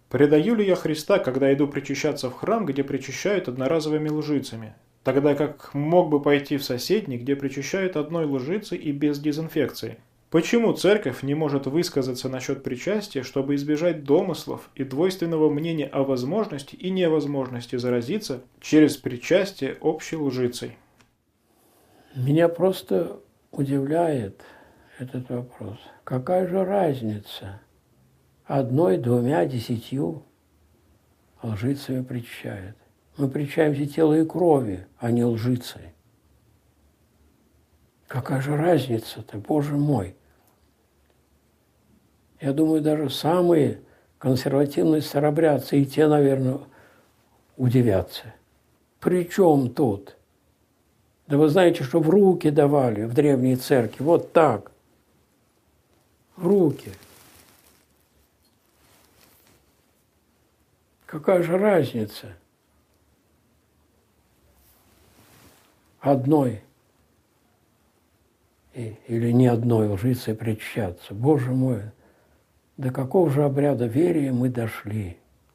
Предаю ли я Христа, когда иду причащаться в храм, где причащают одноразовыми лжицами, тогда как мог бы пойти в соседний, где причащают одной лжицей и без дезинфекции? Почему церковь не может высказаться насчет причастия, чтобы избежать домыслов и двойственного мнения о возможности и невозможности заразиться через причастие общей лжицей? Меня просто удивляет этот вопрос. Какая же разница? Одной, двумя, 10 лжицами причащают. Мы причащаемся тела и крови, а не лжицей. Какая же разница-то, Боже мой? Я думаю, даже самые консервативные старобрядцы и те, наверное, удивятся. При чем тут? Да вы знаете, что в руки давали в древней церкви, вот так, в руки. Какая же разница? Одной или не одной лжицей причащаться. Боже мой, до какого же обряда верия мы дошли?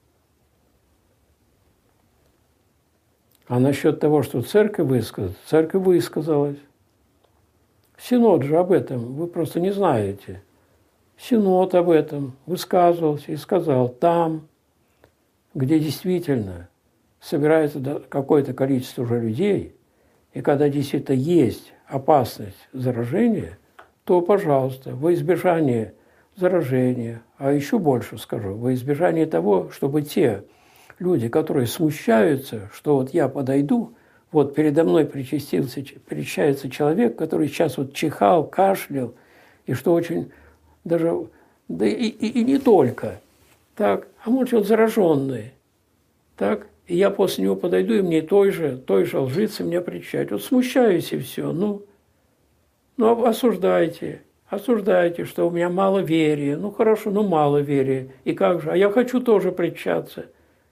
А насчет того, что церковь высказалась. Синод же об этом, вы просто не знаете. Синод об этом высказывался и сказал, там, где действительно собирается какое-то количество уже людей, и когда действительно есть опасность заражения, то, пожалуйста, во избежание заражения, а еще больше скажу, во избежание того, чтобы те люди, которые смущаются, что вот я подойду, вот передо мной причащается человек, который сейчас вот чихал, кашлял, и что очень даже, да и не только, так, а может он зараженный, так, и я после него подойду, и мне той же лжицы меня причащать. Вот смущаюсь и все, ну осуждайте, что у меня мало верия, ну хорошо, ну мало верия, и как же, а я хочу тоже причащаться.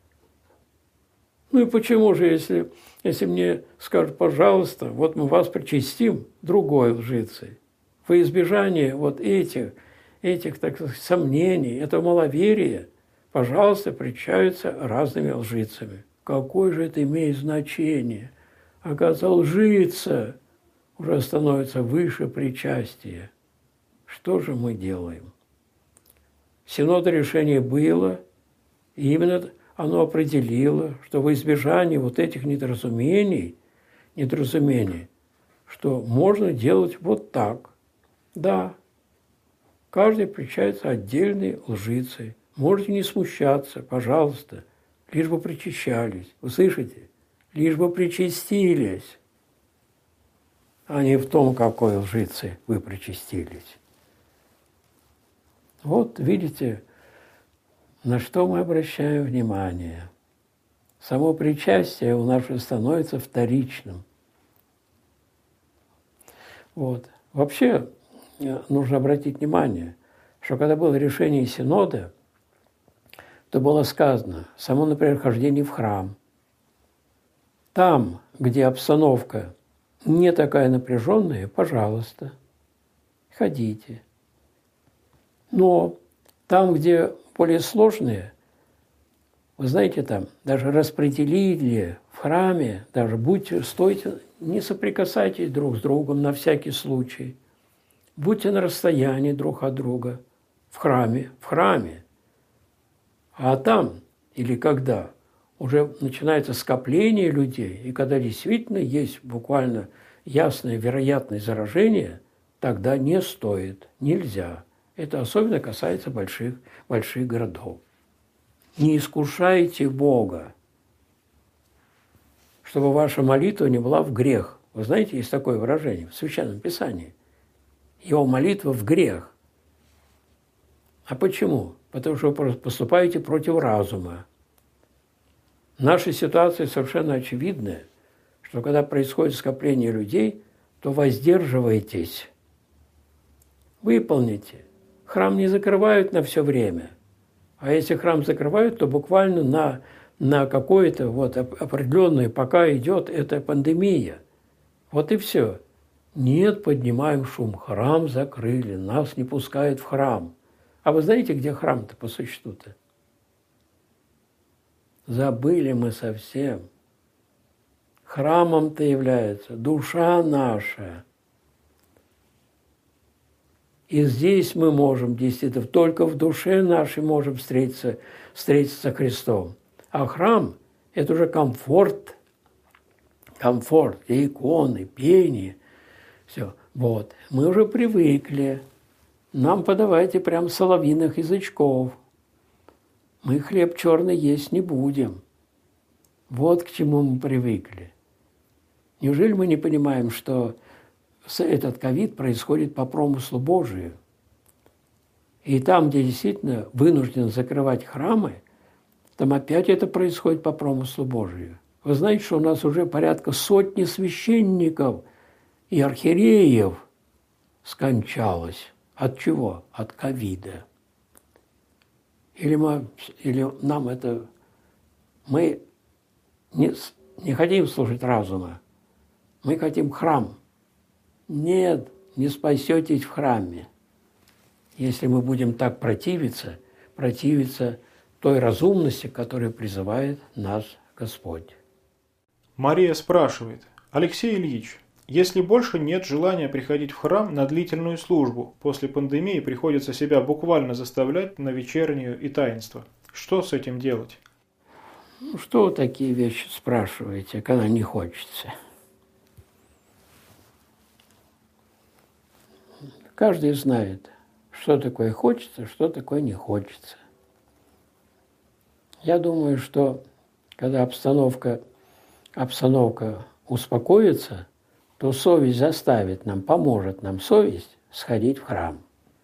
Ну и почему же, если мне скажут, пожалуйста, вот мы вас причастим другой лжицей, во избежание вот этих так сказать, сомнений, этого маловерия, пожалуйста, причащаются разными лжицами. Какое же это имеет значение? Оказывается, лжица уже становится выше причастия. Что же мы делаем? Синода решение было, и именно оно определило, что во избежание вот этих недоразумений, что можно делать вот так. Да, каждый причащается отдельной лжицей. Можете не смущаться, пожалуйста, лишь бы причащались. Вы слышите? Лишь бы причастились, а не в том, какой лжице вы причастились. Вот видите, на что мы обращаем внимание. Само причастие у нас уже становится вторичным. Вот. Вообще нужно обратить внимание, что когда было решение Синода, то было сказано, само, например, хождение в храм. Там, где обстановка не такая напряженная, пожалуйста, ходите. Но там, где более сложные, вы знаете, там даже распределили в храме, даже стойте, не соприкасайтесь друг с другом на всякий случай. Будьте на расстоянии друг от друга в храме. А там, или когда, уже начинается скопление людей, и когда действительно есть буквально ясная вероятность заражения, тогда не стоит, нельзя. Это особенно касается больших городов. Не искушайте Бога, чтобы ваша молитва не была в грех. Вы знаете, есть такое выражение в Священном Писании. Его молитва в грех. А почему? Потому что вы поступаете против разума. Наша ситуация совершенно очевидная, что когда происходит скопление людей, то воздерживайтесь. Выполните. Храм не закрывают на все время. А если храм закрывают, то буквально на какое-то вот определенное, пока идет эта пандемия. Вот и все. Нет, поднимаем шум. Храм закрыли, нас не пускают в храм. А вы знаете, где храм-то по существу-то? Забыли мы совсем. Храмом-то является душа наша. И здесь мы можем, действительно, только в душе нашей можем встретиться с Христом. А храм – это уже комфорт, и иконы, пение. Все. Вот. Мы уже привыкли. Нам подавайте прям соловьиных язычков. Мы хлеб черный есть не будем. Вот к чему мы привыкли. Неужели мы не понимаем, что этот ковид происходит по промыслу Божию? И там, где действительно вынуждены закрывать храмы, там опять это происходит по промыслу Божию. Вы знаете, что у нас уже порядка сотни священников и архиереев скончалось. От чего? От ковида. Или нам это... Мы не хотим слушать разума. Мы хотим храм. Нет, не спасетесь в храме. Если мы будем так противиться той разумности, которой призывает нас Господь. Мария спрашивает: Алексей Ильич, если больше нет желания приходить в храм на длительную службу, после пандемии приходится себя буквально заставлять на вечернюю и таинство, что с этим делать? Ну, что вы такие вещи спрашиваете, когда не хочется? Каждый знает, что такое хочется, что такое не хочется. Я думаю, что когда обстановка успокоится, то совесть поможет нам совесть сходить в храм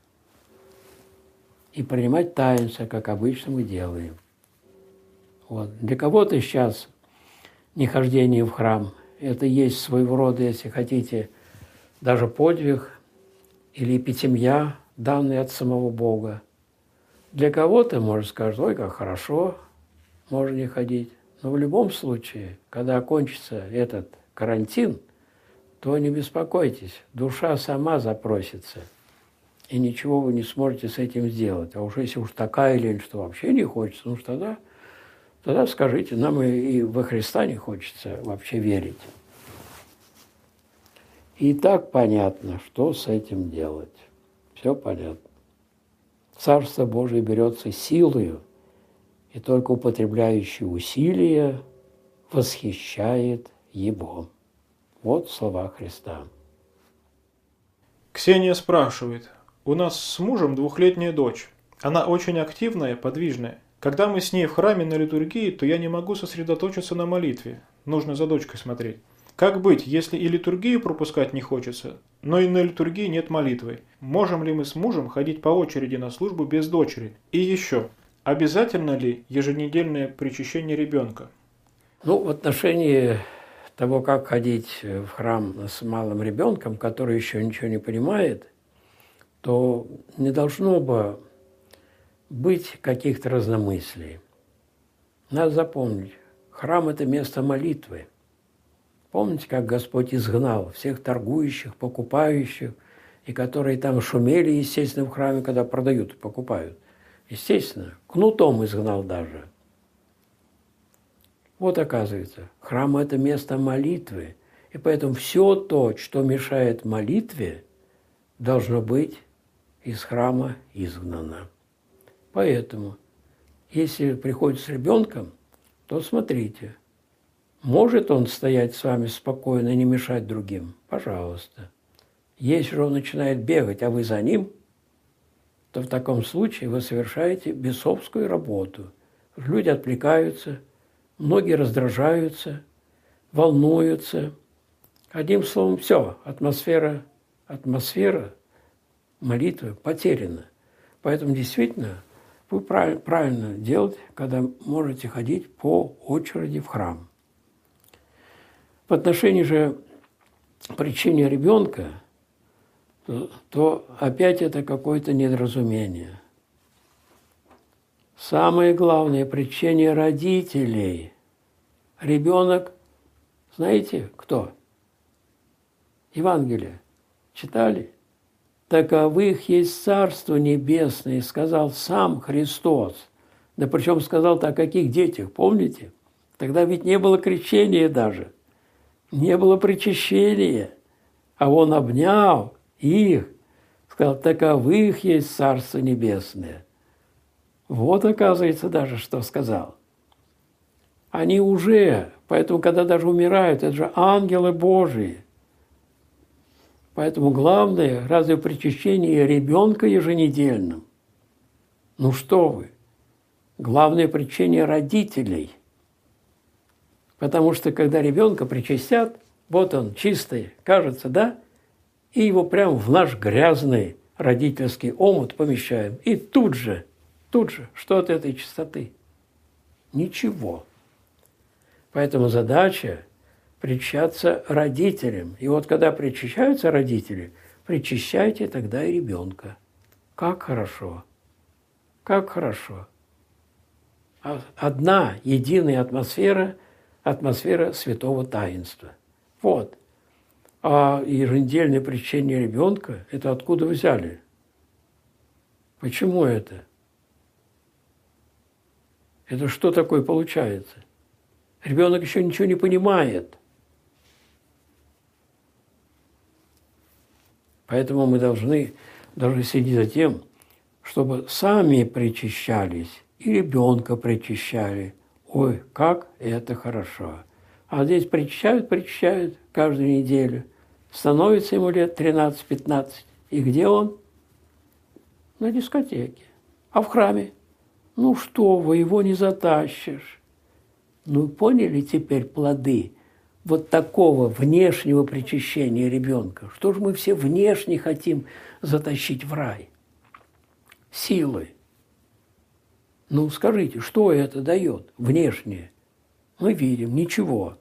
и принимать таинство, как обычно мы делаем. Вот. Для кого-то сейчас нехождение в храм – это есть своего рода, если хотите, даже подвиг или эпитемья, данный от самого Бога. Для кого-то, может, скажут: ой, как хорошо, можно не ходить. Но в любом случае, когда окончится этот карантин, то не беспокойтесь, душа сама запросится, и ничего вы не сможете с этим сделать. А уж если уж такая лень, что вообще не хочется, ну что тогда скажите, нам и во Христа не хочется вообще верить. И так понятно, что с этим делать. Все понятно. Царство Божие берется силою, и только употребляющий усилия восхищает его. Вот слова Христа. Ксения спрашивает: у нас с мужем 2-летняя дочь. Она очень активная, подвижная. Когда мы с ней в храме на литургии, то я не могу сосредоточиться на молитве. Нужно за дочкой смотреть. Как быть, если и литургию пропускать не хочется, но и на литургии нет молитвы? Можем ли мы с мужем ходить по очереди на службу без дочери? И еще, обязательно ли еженедельное причащение ребенка? Ну, в отношении того, как ходить в храм с малым ребенком, который еще ничего не понимает, то не должно бы быть каких-то разномыслий. Надо запомнить, храм – это место молитвы. Помните, как Господь изгнал всех торгующих, покупающих, и которые там шумели, естественно, в храме, когда продают и покупают. Естественно, кнутом изгнал даже. Вот оказывается, храм – это место молитвы, и поэтому все то, что мешает молитве, должно быть из храма изгнано. Поэтому, если приходит с ребенком, то смотрите, может он стоять с вами спокойно и не мешать другим? Пожалуйста. Если же он начинает бегать, а вы за ним, то в таком случае вы совершаете бесовскую работу. Люди отвлекаются, многие раздражаются, волнуются. Одним словом, все, атмосфера молитвы потеряна. Поэтому действительно вы правильно делаете, когда можете ходить по очереди в храм. В отношении же причины ребенка, то опять это какое-то недоразумение. Самое главное – причина родителей. Ребенок, знаете, кто? Евангелие. Читали? Таковых есть Царство Небесное, сказал сам Христос. Да причем сказал-то о каких детях, помните? Тогда ведь не было крещения даже, не было причащения, а он обнял их, сказал, таковых есть Царство Небесное. Вот, оказывается, даже что сказал. Они уже, поэтому, когда даже умирают, это же ангелы Божии. Поэтому главное, разве причащение ребенка еженедельным? Ну что вы, главное причащение родителей. Потому что, когда ребенка причастят, вот он чистый, кажется, да? И его прямо в наш грязный родительский омут помещаем. И тут же, что от этой чистоты? Ничего. Поэтому задача причащаться родителям. И вот когда причащаются родители, причащайте тогда и ребенка. Как хорошо! Как хорошо! Одна единая атмосфера святого таинства. Вот. А еженедельное причащение ребенка – это откуда взяли? Почему это? Это что такое получается? Ребенок еще ничего не понимает. Поэтому мы должны следить за тем, чтобы сами причащались и ребенка причащали. Ой, как это хорошо. А здесь причащают каждую неделю. Становится ему лет 13-15. И где он? На дискотеке. А в храме? Ну что вы, его не затащишь. Ну поняли теперь плоды вот такого внешнего причащения ребенка? Что же мы все внешне хотим затащить в рай? Силы. Ну скажите, что это дает внешнее? Мы видим, ничего.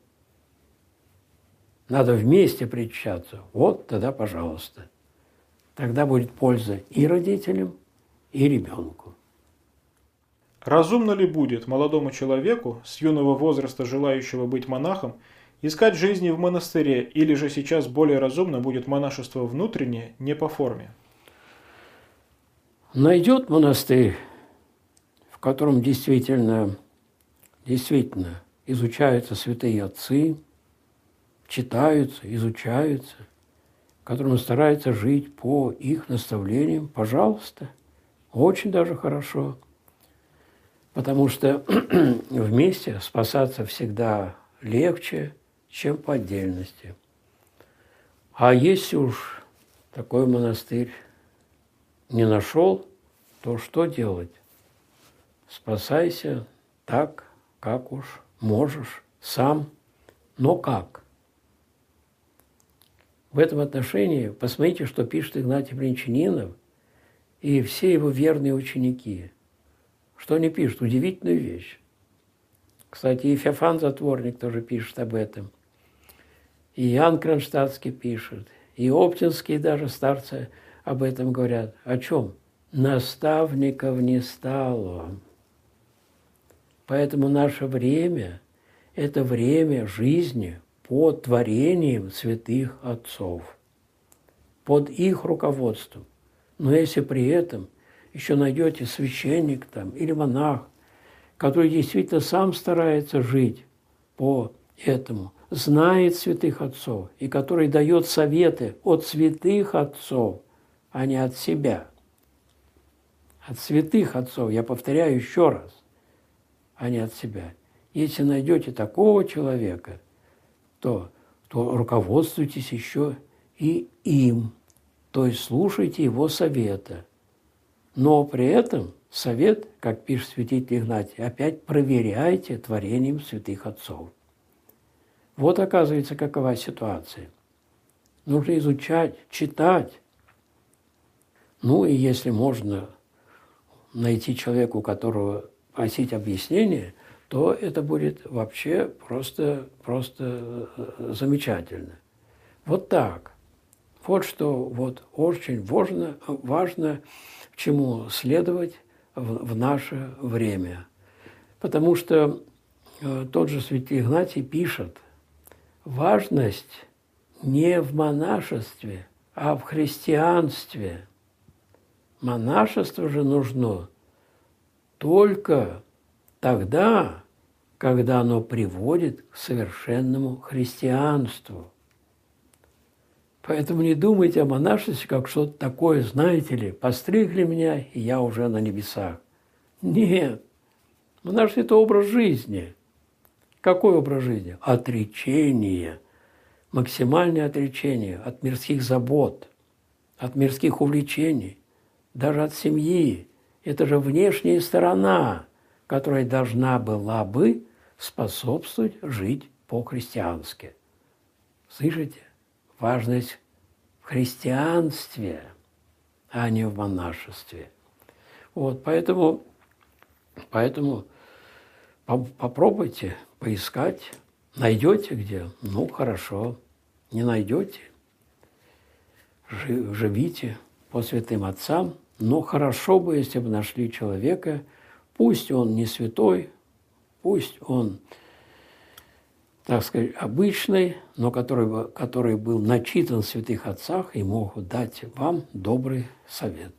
Надо вместе причащаться. Вот тогда, пожалуйста. Тогда будет польза и родителям, и ребенку. Разумно ли будет молодому человеку, с юного возраста желающего быть монахом, искать жизни в монастыре, или же сейчас более разумно будет монашество внутреннее, не по форме? Найдет монастырь, в котором действительно изучаются святые отцы, читаются, изучаются, в котором стараются жить по их наставлениям, пожалуйста, очень даже хорошо. Потому что вместе спасаться всегда легче, чем по отдельности. А если уж такой монастырь не нашел, то что делать? Спасайся так, как уж можешь, сам, но как? В этом отношении посмотрите, что пишет Игнатий Брянчанинов и все его верные ученики. Что они пишут? Удивительную вещь. Кстати, и Феофан Затворник тоже пишет об этом. И Иоанн Кронштадтский пишет. И оптинские даже старцы об этом говорят. О чем? Наставников не стало. Поэтому наше время – это время жизни под творением святых отцов, под их руководством. Но если при этом еще найдете священник там или монах, который действительно сам старается жить по этому, знает святых отцов и который дает советы от святых отцов, а не от себя. От святых отцов, я повторяю еще раз, а не от себя. Если найдете такого человека, то руководствуйтесь еще и им, то есть слушайте его совета. Но при этом совет, как пишет святитель Игнатий, опять проверяйте творением святых отцов. Вот оказывается, какова ситуация. Нужно изучать, читать. Ну и если можно найти человека, у которого просить объяснения, то это будет вообще просто замечательно. Вот так. Вот что вот очень важно чему следовать в наше время. Потому что тот же святитель Игнатий пишет, важность не в монашестве, а в христианстве. Монашество же нужно только тогда, когда оно приводит к совершенному христианству. Поэтому не думайте о монашестве как что-то такое, знаете ли, постригли меня, и я уже на небесах. Нет. Монашество – это образ жизни. Какой образ жизни? Отречение. Максимальное отречение от мирских забот, от мирских увлечений, даже от семьи. Это же внешняя сторона, которая должна была бы способствовать жить по-христиански. Слышите? Важность в христианстве, а не в монашестве. Вот, поэтому попробуйте поискать. Найдете где? Ну, хорошо. Не найдете? Живите по святым отцам. Но хорошо бы, если бы нашли человека, пусть он не святой, пусть он, так сказать, обычный, но который был начитан в святых отцах и мог дать вам добрый совет.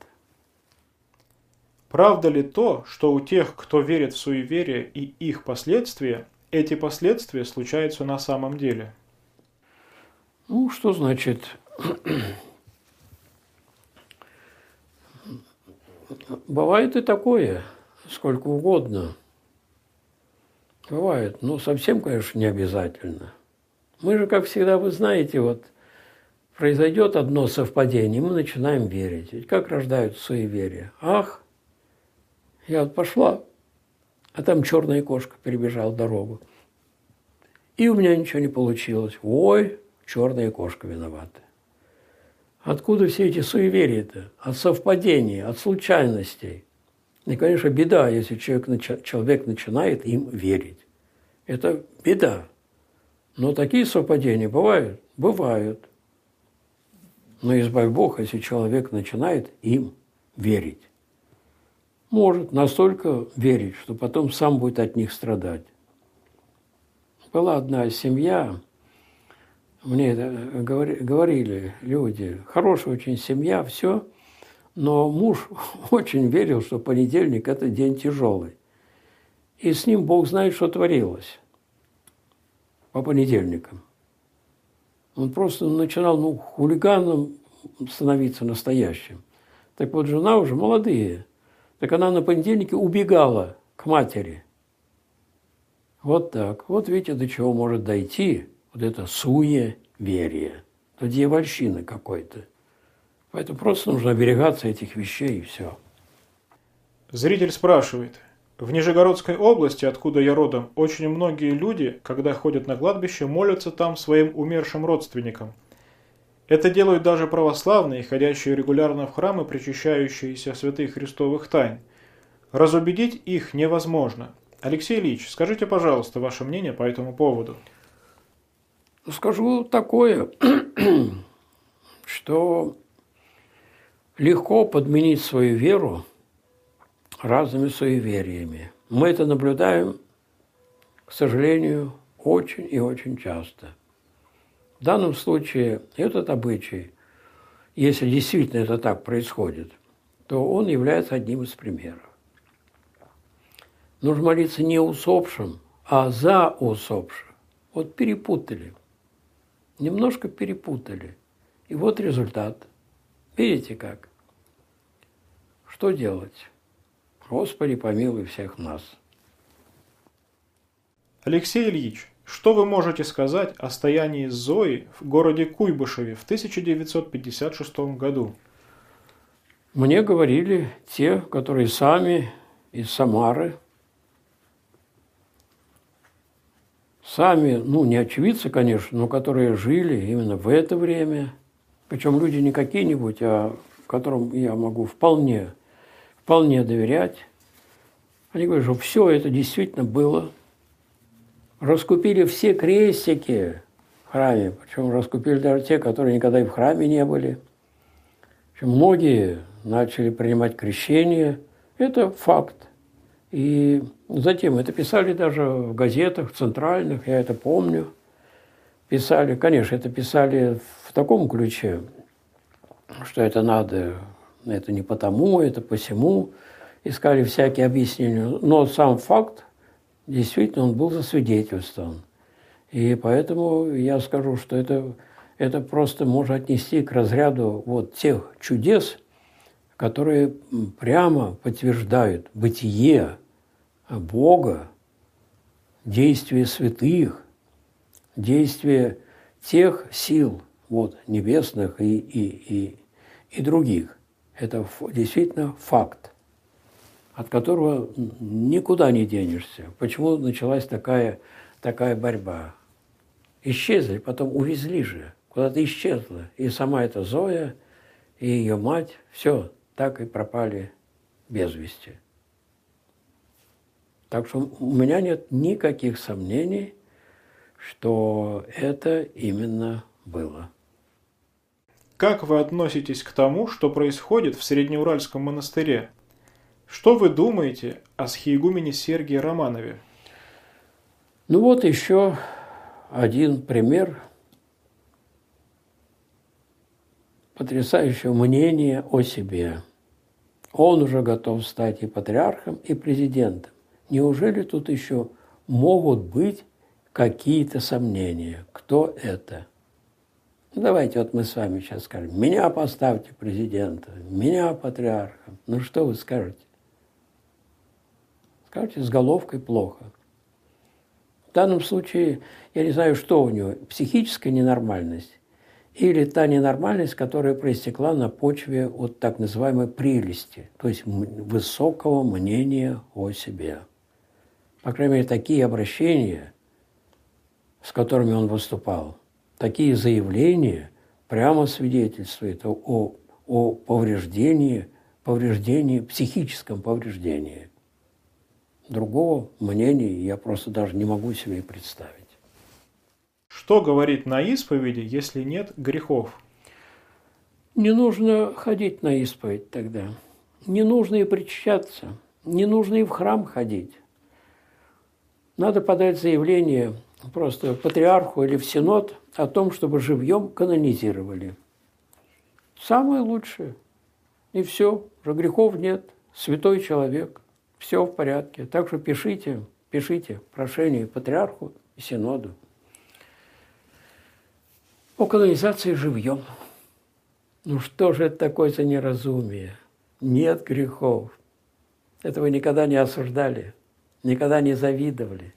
Правда ли то, что у тех, кто верит в суеверие и их последствия, эти последствия случаются на самом деле? Ну, что значит? Бывает и такое, сколько угодно. Бывает, но совсем, конечно, не обязательно. Мы же, как всегда, вы знаете, вот произойдет одно совпадение, мы начинаем верить. Ведь как рождаются суеверия? Ах, я вот пошла, а там черная кошка перебежала дорогу. И у меня ничего не получилось. Ой, черная кошка виновата. Откуда все эти суеверия-то? От совпадений, от случайностей. И, конечно, беда, если человек начинает им верить. Это беда. Но такие совпадения бывают? Бывают. Но избавь Бог, если человек начинает им верить. Может настолько верить, что потом сам будет от них страдать. Была одна семья, мне говорили люди, хорошая очень семья, все, но муж очень верил, что понедельник – это день тяжелый. И с ним Бог знает, что творилось по понедельникам. Он просто начинал хулиганом становиться настоящим. Так вот, жена уже молодые, так она на понедельнике убегала к матери. Вот так. Вот видите, до чего может дойти вот это суеверие. Это дьявольщина какой-то. Поэтому просто нужно оберегаться этих вещей и все. Зритель спрашивает. В Нижегородской области, откуда я родом, очень многие люди, когда ходят на кладбище, молятся там своим умершим родственникам. Это делают даже православные, ходящие регулярно в храмы, причащающиеся святых христовых тайн. Разубедить их невозможно. Алексей Ильич, скажите, пожалуйста, ваше мнение по этому поводу. Скажу такое, что легко подменить свою веру разными суевериями. Мы это наблюдаем, к сожалению, очень и очень часто. В данном случае этот обычай, если действительно это так происходит, то он является одним из примеров. Нужно молиться не усопшим, а за усопших. Вот перепутали. Немножко перепутали. И вот результат. Видите как? Что делать? Господи, помилуй всех нас. Алексей Ильич, что вы можете сказать о стоянии Зои в городе Куйбышеве в 1956 году? Мне говорили те, которые сами из Самары, сами, не очевидцы, конечно, но которые жили именно в это время, причем люди не какие-нибудь, а которым я могу вполне доверять. Они говорят, что все это действительно было. Раскупили все крестики в храме, причем раскупили даже те, которые никогда и в храме не были. Причем многие начали принимать крещение. Это факт. И затем это писали даже в газетах, в центральных, я это помню. Писали, конечно, это писали в таком ключе, что это надо, это не потому, это посему. Искали всякие объяснения. Но сам факт действительно он был засвидетельствован. И поэтому я скажу, что это просто можно отнести к разряду вот тех чудес, которые прямо подтверждают бытие Бога, действие святых, действие тех сил вот, небесных и других. Это действительно факт, от которого никуда не денешься. Почему началась такая борьба? Исчезли, потом увезли же, куда-то исчезла. И сама эта Зоя, и ее мать, все, так и пропали без вести. Так что у меня нет никаких сомнений, что это именно было. Как вы относитесь к тому, что происходит в Среднеуральском монастыре? Что вы думаете о схиегумене Сергии Романове? Ну вот еще один пример потрясающего мнения о себе. Он уже готов стать и патриархом, и президентом. Неужели тут еще могут быть какие-то сомнения? Кто это? Ну, давайте вот мы с вами сейчас скажем, меня поставьте президентом, меня патриархом. Ну что вы скажете? Скажете, с головкой плохо. В данном случае, я не знаю, что у него, психическая ненормальность или та ненормальность, которая проистекла на почве от так называемой прелести, то есть высокого мнения о себе. По крайней мере, такие обращения, с которыми он выступал, такие заявления прямо свидетельствуют о повреждении, психическом повреждении. Другого мнения я просто даже не могу себе представить. Что говорить на исповеди, если нет грехов? Не нужно ходить на исповедь тогда. Не нужно и причащаться. Не нужно и в храм ходить. Надо подать заявление просто патриарху или в синод о том, чтобы живьем канонизировали. Самое лучшее. И все, уже грехов нет. Святой человек. Все в порядке. Так что пишите прошение патриарху и синоду о канонизации живьем. Ну что же это такое за неразумие? Нет грехов. Этого никогда не осуждали, никогда не завидовали,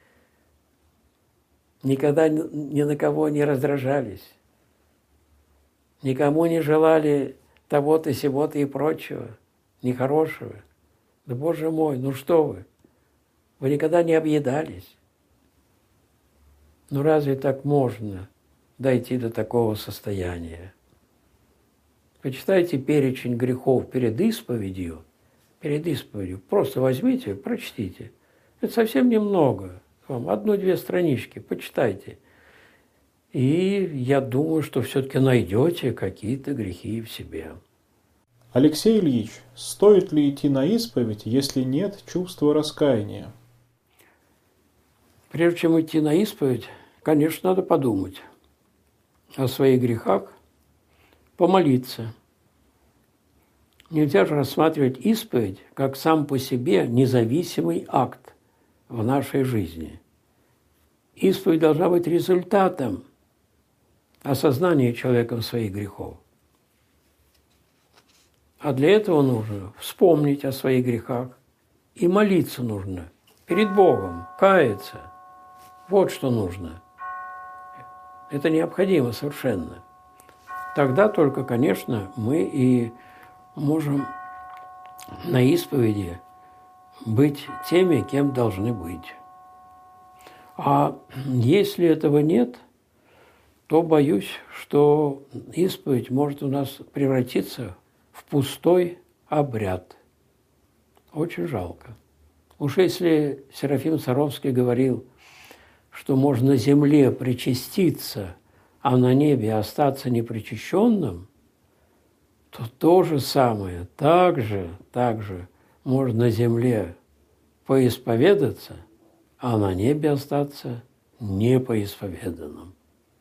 никогда ни на кого не раздражались, никому не желали того-то, сего-то и прочего, нехорошего. Да, Боже мой, ну что вы? Вы никогда не объедались. Ну разве так можно дойти до такого состояния? Почитайте перечень грехов перед исповедью. Просто возьмите, прочтите. Это совсем немного. Вам 1-2 странички, почитайте. И я думаю, что все-таки найдете какие-то грехи в себе. Алексей Ильич, стоит ли идти на исповедь, если нет чувства раскаяния? Прежде чем идти на исповедь, конечно, надо подумать о своих грехах, помолиться. Нельзя же рассматривать исповедь как сам по себе независимый акт в нашей жизни. Исповедь должна быть результатом осознания человеком своих грехов. А для этого нужно вспомнить о своих грехах и молиться нужно перед Богом, каяться. Вот что нужно. Это необходимо совершенно. Тогда только, конечно, мы и можем на исповеди быть теми, кем должны быть. А если этого нет, то боюсь, что исповедь может у нас превратиться в пустой обряд. Очень жалко. Уж если Серафим Саровский говорил, что можно на земле причаститься, а на небе остаться непричащенным, то то же самое, так же можно на земле поисповедаться, а на небе остаться непоисповеданным.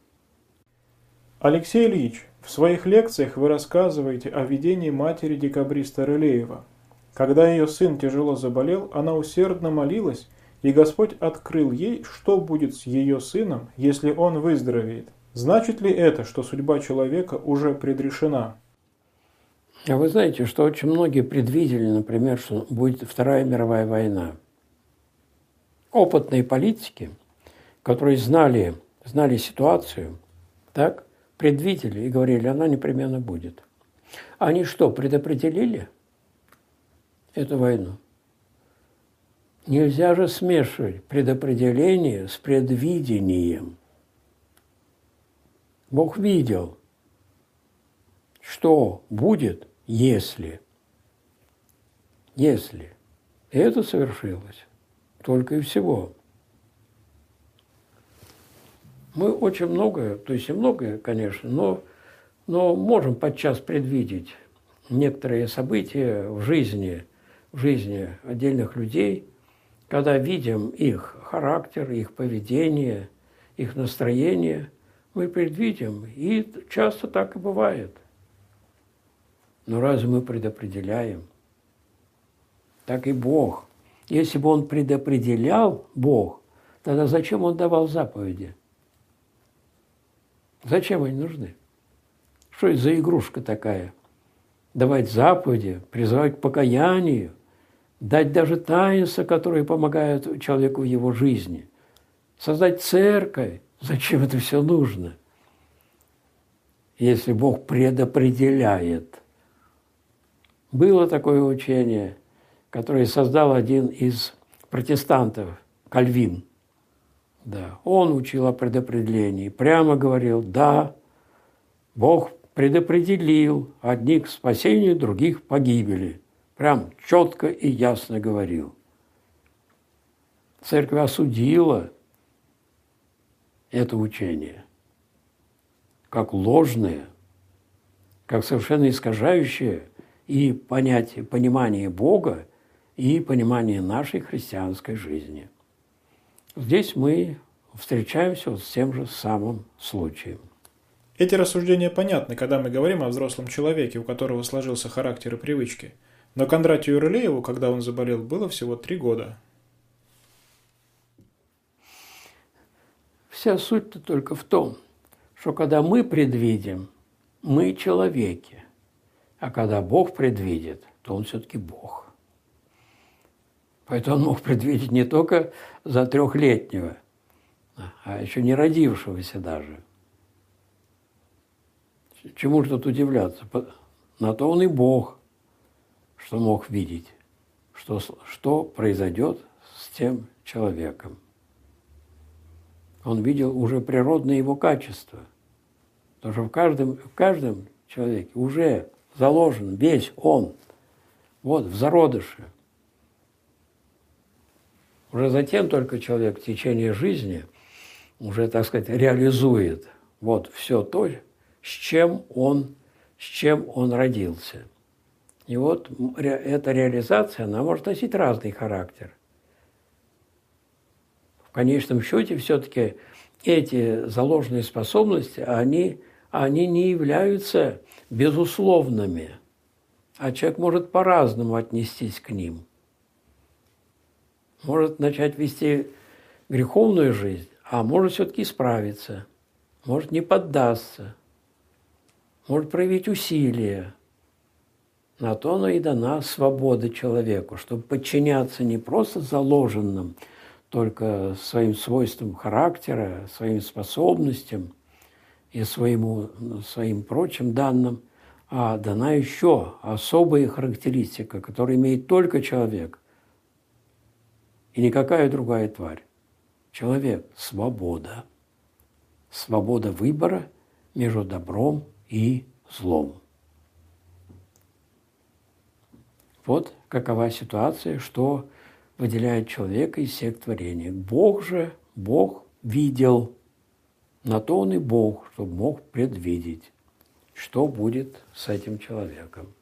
Алексей Ильич, в своих лекциях вы рассказываете о видении матери декабриста Рылеева. Когда ее сын тяжело заболел, она усердно молилась и Господь открыл ей, что будет с ее сыном, если он выздоровеет. Значит ли это, что судьба человека уже предрешена? А вы знаете, что очень многие предвидели, например, что будет Вторая мировая война. Опытные политики, которые знали ситуацию, так, предвидели и говорили, она непременно будет. Они что, предопределили эту войну? Нельзя же смешивать предопределение с предвидением. Бог видел, что будет, если. Если. И это совершилось. Только и всего. Мы очень многое, то есть и многое, конечно, но можем подчас предвидеть некоторые события в жизни отдельных людей, когда видим их характер, их поведение, их настроение, мы предвидим, и часто так и бывает. Но разве мы предопределяем? Так и Бог. Если бы Он предопределял, Бог, тогда зачем Он давал заповеди? Зачем они нужны? Что это за игрушка такая? Давать заповеди, призывать к покаянию, дать даже таинства, которые помогают человеку в его жизни, создать церковь. Зачем это все нужно? Если Бог предопределяет. Было такое учение, которое создал один из протестантов, Кальвин. Да, он учил о предопределении, прямо говорил, да, Бог предопределил одних к спасению, других к погибели. Прям четко и ясно говорил. Церковь осудила это учение как ложное, как совершенно искажающее и понимание Бога, и понимание нашей христианской жизни. Здесь мы встречаемся вот с тем же самым случаем. Эти рассуждения понятны, когда мы говорим о взрослом человеке, у которого сложился характер и привычки. Но Кондратию Рылееву, когда он заболел, было всего 3 года. Вся суть-то только в том, что когда мы предвидим, мы человеки. А когда Бог предвидит, то Он все-таки Бог. Поэтому Он мог предвидеть не только за 3-летнего, а еще не родившегося даже. Чему же тут удивляться? На то Он и Бог, что мог видеть, что произойдет с тем человеком. Он видел уже природные его качества. Потому что в каждом человеке уже заложен весь он. Вот, в зародыше. Уже затем только человек в течение жизни уже, так сказать, реализует вот все то, с чем он родился. И вот эта реализация, она может носить разный характер. В конечном счете, все-таки эти заложенные способности, они не являются безусловными, а человек может по-разному отнестись к ним. Может начать вести греховную жизнь, а может все-таки исправиться, может не поддаться, может проявить усилия. На то она и дана свобода человеку, чтобы подчиняться не просто заложенным, только своим свойствам характера, своим способностям и своим прочим данным, а дана еще особая характеристика, которую имеет только человек и никакая другая тварь. Человек – свобода. Свобода выбора между добром и злом. Вот какова ситуация, что выделяет человека из всех творений. Бог видел, на то он и Бог, чтобы мог предвидеть, что будет с этим человеком.